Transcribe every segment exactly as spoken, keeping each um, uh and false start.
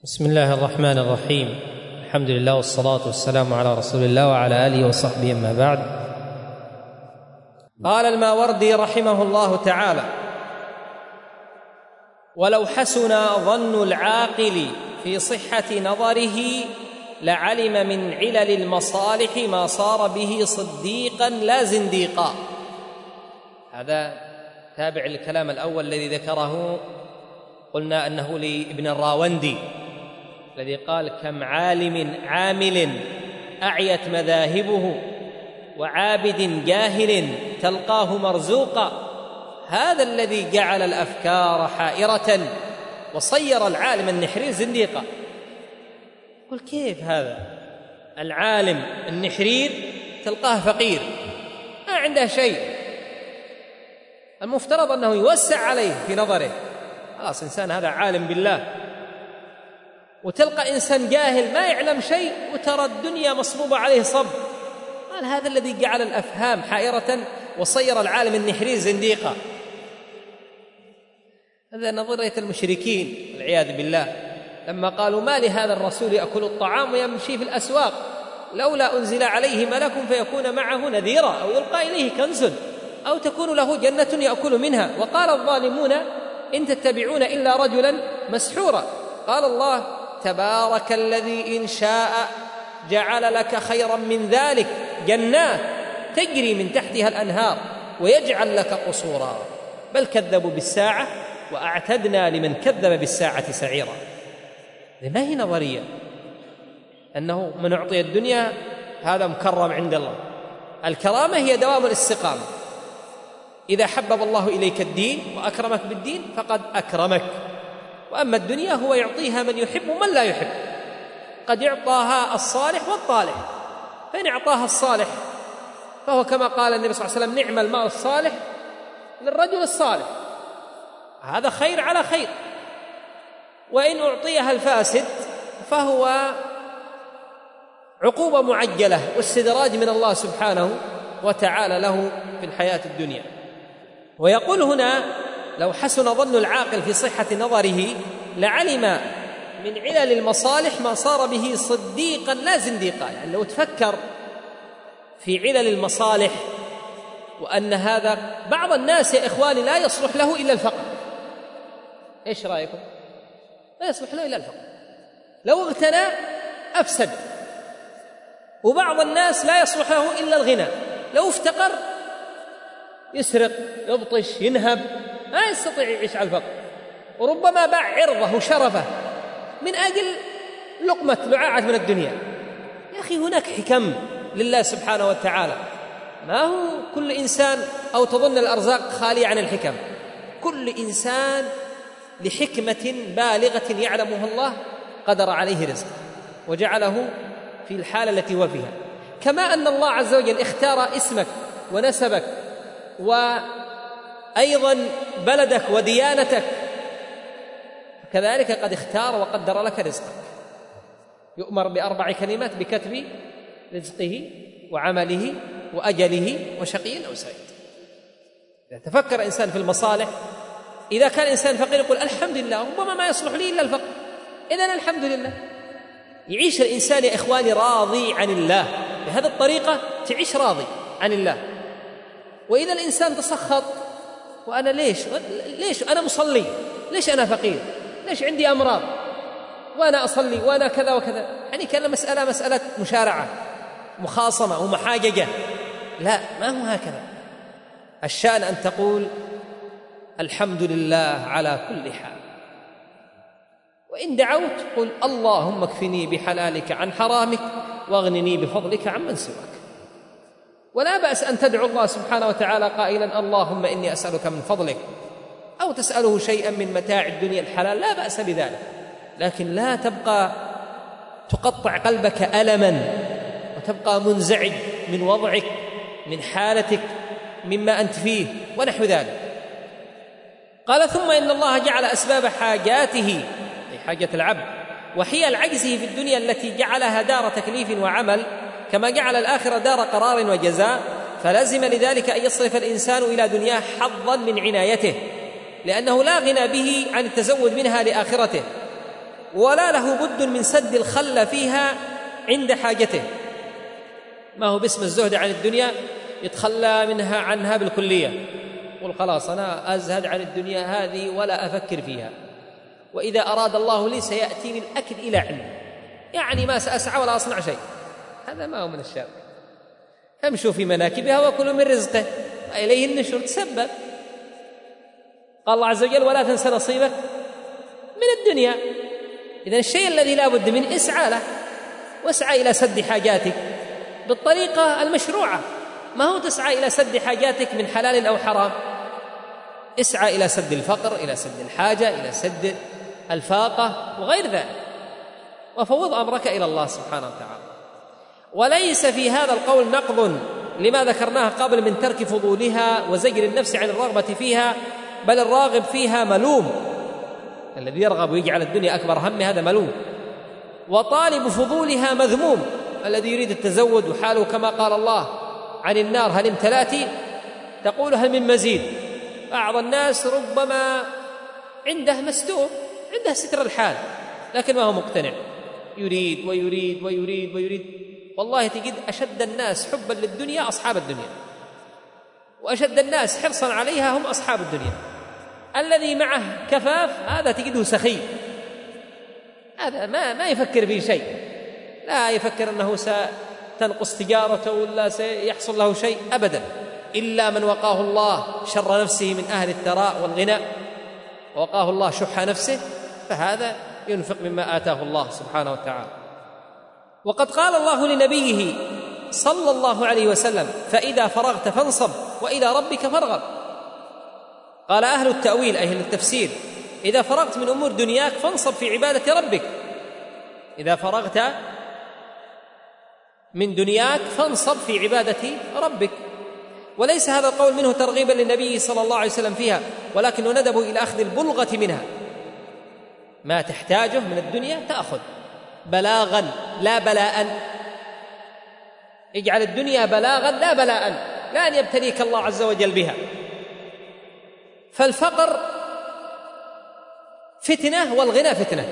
بسم الله الرحمن الرحيم. الحمد لله والصلاة والسلام على رسول الله وعلى آله وصحبه، أما بعد. قال الماوردي رحمه الله تعالى: ولو حسن ظن العاقل في صحة نظره لعلم من علل المصالح ما صار به صديقا لا زنديقا. هذا تابع الكلام الأول الذي ذكره، قلنا أنه لابن الراوندي الذي قال: كم عالم عامل أعيت مذاهبه وعابد جاهل تلقاه مرزوقا، هذا الذي جعل الأفكار حائرة وصير العالم النحرير زنديقا. قل كيف هذا؟ العالم النحرير تلقاه فقير ما عنده شيء، المفترض أنه يوسع عليه في نظره، خلاص إنسان هذا عالم بالله، وتلقى إنسان جاهل ما يعلم شيء وترى الدنيا مصبوبة عليه صب. قال: هذا الذي جعل الأفهام حائرة وصير العالم النحرير زنديقا. هذا نظرية المشركين والعياذ بالله لما قالوا: ما لهذا الرسول يأكل الطعام ويمشي في الأسواق، لولا أنزل عليه ملك فيكون معه نذيرا أو يلقى إليه كنز أو تكون له جنة يأكل منها. وقال الظالمون: إن تتبعون إلا رجلا مسحورا. قال الله: تبارك الذي إن شاء جعل لك خيرا من ذلك جنات تجري من تحتها الأنهار ويجعل لك قصورا، بل كذبوا بالساعة وأعتدنا لمن كذب بالساعة سعيرا. ما هي نظرية أنه من أعطي الدنيا هذا مكرم عند الله. الكرامة هي دوام الاستقامة. إذا حبب الله إليك الدين وأكرمك بالدين فقد أكرمك، وأما الدنيا هو يعطيها من يحب ومن لا يحب. قد يعطاها الصالح والطالح، فإن أعطاها الصالح فهو كما قال النبي صلى الله عليه وسلم: نعم الماء الصالح للرجل الصالح، هذا خير على خير. وإن أعطيها الفاسد فهو عقوبة معجلة واستدراج من الله سبحانه وتعالى له في الحياة الدنيا. ويقول هنا: لو حسن ظن العاقل في صحة نظره لعلم من علل المصالح ما صار به صديقا لا زنديقا. يعني لو تفكر في علل المصالح وأن هذا بعض الناس يا إخواني لا يصلح له إلا الفقر، إيش رأيكم؟ لا يصلح له إلا الفقر، لو اغتنى أفسد. وبعض الناس لا يصلح له إلا الغنى، لو افتقر يسرق يبطش ينهب، ما يستطيع يعيش على الفقر، وربما باع عرضه وشرفه من أجل لقمة لعاعة من الدنيا. يا أخي هناك حكم لله سبحانه وتعالى، ما هو كل إنسان أو تظن الأرزاق خالية عن الحكم. كل إنسان لحكمة بالغة يعلمها الله قدر عليه رزقه وجعله في الحالة التي هو فيها. كما أن الله عز وجل اختار اسمك ونسبك وأيضا بلدك وديانتك، كذلك قد اختار وقدر لك رزقك. يؤمر بأربع كلمات بكتب رزقه وعمله وأجله وشقي أو سعيد. إذا تفكر إنسان في المصالح، إذا كان إنسان فقير يقول: الحمد لله، ربما ما يصلح لي إلا الفقر، إذن الحمد لله. يعيش الإنسان يا إخواني راضي عن الله، بهذه الطريقة تعيش راضي عن الله. وإذا الإنسان تسخط: وأنا ليش ليش أنا مصلي، ليش أنا فقير، ليش عندي أمراض وأنا أصلي وأنا كذا وكذا، يعني كان مسألة مسألة مشارعة مخاصمة ومحاججة. لا، ما هو هكذا. الشأن أن تقول: الحمد لله على كل حال. وإن دعوت قل: اللهم اكفني بحلالك عن حرامك واغنني بفضلك عمن سواك. ولا بأس أن تدعو الله سبحانه وتعالى قائلا: اللهم إني أسألك من فضلك، أو تسأله شيئا من متاع الدنيا الحلال، لا بأس بذلك، لكن لا تبقى تقطع قلبك ألما وتبقى منزعج من وضعك من حالتك مما أنت فيه ونحو ذلك. قال: ثم إن الله جعل أسباب حاجاته، أي حاجة العبد، وحيل عجزه في الدنيا التي جعلها دار تكليف وعمل، كما جعل الآخرة دار قرار وجزاء، فلازم لذلك أن يصرف الإنسان إلى دنياه حظا من عنايته، لأنه لا غنى به عن التزود منها لآخرته. ولا له بد من سد الخل فيها عند حاجته. ما هو باسم الزهد عن الدنيا يتخلى منها عنها بالكلية، قل خلاص أنا أزهد عن الدنيا هذه ولا أفكر فيها، وإذا أراد الله لي سيأتيني الأكل إلى علم، يعني ما سأسعى ولا أصنع شيء. هذا ما هو من الشر. امشوا في مناكبها وكلوا من رزقه وإليه النشور. تسبب. قال الله عز وجل ولا تنس نصيبك من الدنيا. إذن الشيء الذي لا بد منه اسعى له، واسعى إلى سد حاجاتك بالطريقة المشروعة، ما هو تسعى إلى سد حاجاتك من حلال أو حرام. اسعى إلى سد الفقر، إلى سد الحاجة، إلى سد الفاقة وغير ذلك، وفوض أمرك إلى الله سبحانه وتعالى. وليس في هذا القول نقض لما ذكرناه قبل من ترك فضولها وزجر النفس عن الرغبة فيها، بل الراغب فيها ملوم. الذي يرغب ويجعل الدنيا أكبر همه هذا ملوم. وطالب فضولها مذموم، الذي يريد التزود وحاله كما قال الله عن النار هل امتلأت تقول هل من مزيد. بعض الناس ربما عنده مستور، عنده ستر الحال، لكن ما هو مقتنع، يريد ويريد ويريد ويريد. والله تجد أشد الناس حبا للدنيا أصحاب الدنيا، وأشد الناس حرصا عليها هم أصحاب الدنيا. الذي معه كفاف هذا تجده سخي، هذا ما ما يفكر في شيء، لا يفكر أنه ستنقص تجارته ولا سيحصل له شيء أبدا، إلا من وقاه الله شر نفسه من أهل الثراء والغنى، ووقاه الله شح نفسه، فهذا ينفق مما آتاه الله سبحانه وتعالى. وقد قال الله لنبيه صلى الله عليه وسلم فإذا فرغت فانصب وإلى ربك فارغب. قال أهل التأويل أي أهل التفسير إذا فرغت من أمور دنياك فانصب في عبادة ربك. إذا فرغت من دنياك فانصب في عبادة ربك. وليس هذا القول منه ترغيبا للنبي صلى الله عليه وسلم فيها، ولكنه ندب إلى أخذ البلغة منها، ما تحتاجه من الدنيا تأخذ بلاغا لا بلاء. اجعل الدنيا بلاغا لا بلاء، لا أن يبتليك الله عز وجل بها. فالفقر فتنة والغنى فتنة،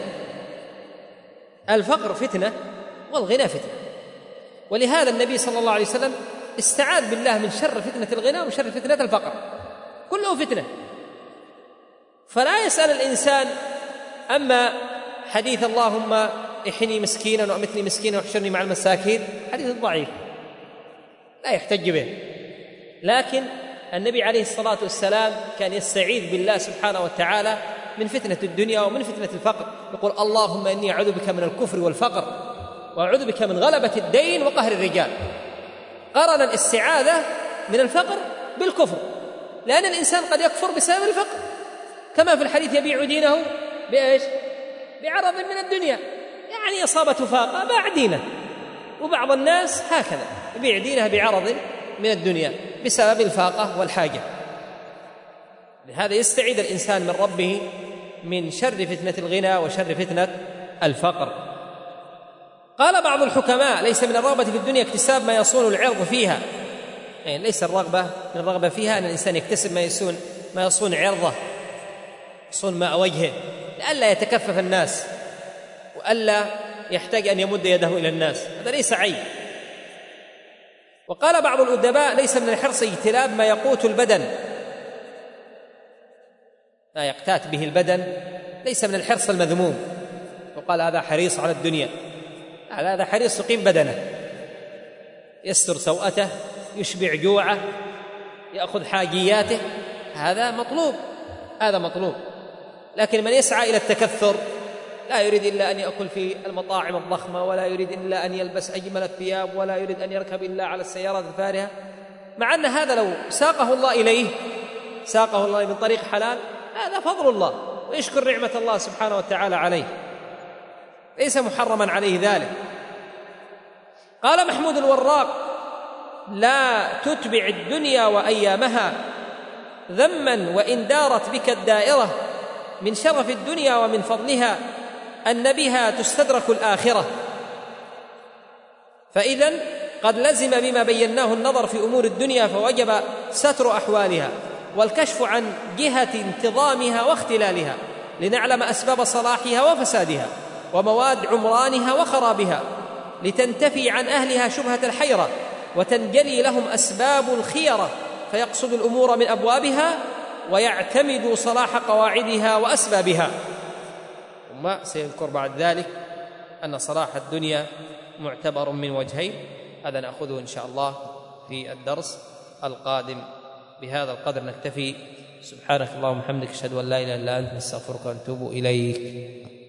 الفقر فتنة والغنى فتنة. ولهذا النبي صلى الله عليه وسلم استعاذ بالله من شر فتنة الغنى وشر فتنة الفقر، كله فتنة. فلا يسأل الإنسان أما حديث اللهم احني مسكينا وأمتني مسكينا واحشرني مع المساكين، حديث ضعيف لا يحتج به، لكن النبي عليه الصلاة والسلام كان يستعيذ بالله سبحانه وتعالى من فتنة الدنيا ومن فتنة الفقر، يقول اللهم إني أعوذ بك من الكفر والفقر وأعوذ بك من غلبة الدين وقهر الرجال. قرن الاستعاذة من الفقر بالكفر، لأن الإنسان قد يكفر بسبب الفقر، كما في الحديث يبيع دينه بإيش؟ بعرض من الدنيا، يعني إصابة فاقة باع دينه. وبعض الناس هكذا يبيع دينه بعرض من الدنيا بسبب الفاقة والحاجة. لهذا يستعيذ الإنسان من ربه من شر فتنة الغنى وشر فتنة الفقر. قال بعض الحكماء ليس من الرغبة في الدنيا اكتساب ما يصون العرض فيها، يعني ليس الرغبة من الرغبة فيها أن الإنسان يكتسب ما يصون ما يصون عرضه، يصون ماء وجهه، لئلا يتكفف الناس وألا يحتاج أن يمد يده إلى الناس، هذا ليس عيب. وقال بعض الأدباء ليس من الحرص اجتلاب ما يقوت البدن، ما يقتات به البدن ليس من الحرص المذموم، وقال هذا حريص على الدنيا، هذا حريص يقيم بدنه، يستر سوءته، يشبع جوعه، يأخذ حاجياته، هذا مطلوب، هذا مطلوب. لكن من يسعى إلى التكثر لا يريد إلا أن يأكل في المطاعم الضخمة، ولا يريد إلا أن يلبس أجمل الثياب، ولا يريد أن يركب إلا على السيارات الفارهة، مع أن هذا لو ساقه الله إليه ساقه الله من طريق حلال هذا فضل الله، ويشكر نعمة الله سبحانه وتعالى عليه، ليس محرما عليه ذلك. قال محمود الوراق لا تتبع الدنيا وأيامها ذما وإن دارت بك الدائرة، من شرف الدنيا ومن فضلها أن بها تستدرك الآخرة. فإذن قد لزم بما بيناه النظر في أمور الدنيا، فوجب ستر أحوالها والكشف عن جهة انتظامها واختلالها لنعلم أسباب صلاحها وفسادها، ومواد عمرانها وخرابها، لتنتفي عن أهلها شبهة الحيرة وتنجلي لهم أسباب الخيرة، فيقصد الأمور من أبوابها ويعتمد صلاح قواعدها وأسبابها. ثم سيذكر بعد ذلك أن صلاح الدنيا معتبر من وجهين، هذا نأخذه إن شاء الله في الدرس القادم. بهذا القدر نكتفي. سبحانك اللهم وبحمدك، أشهد أن لا إله إلا أنت، نستغفرك ونتوب إليك.